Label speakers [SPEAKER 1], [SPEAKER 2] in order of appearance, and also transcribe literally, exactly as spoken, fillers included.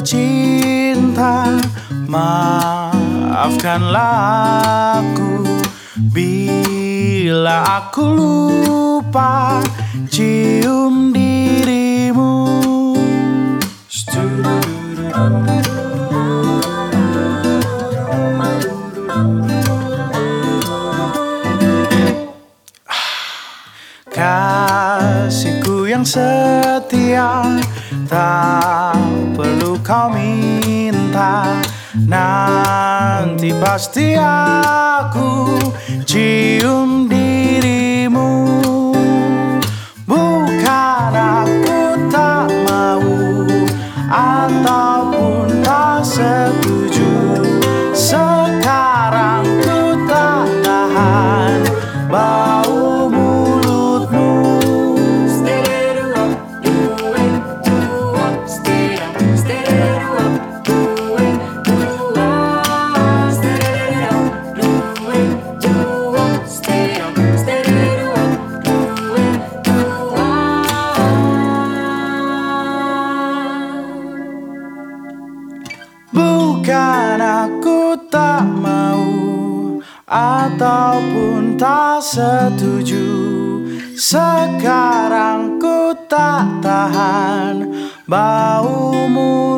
[SPEAKER 1] cinta, maafkanlah aku bila aku lupa cium dirimu. Kasihku yang setia, tak perlu kau minta, nanti pasti aku cium dirimu. Bukan aku tak mau ataupun tak setuju, sekarang ku tak tahan bau mulutmu. Bukan aku tak mau ataupun tak setuju, sekarang ku tak tahan bau mulut.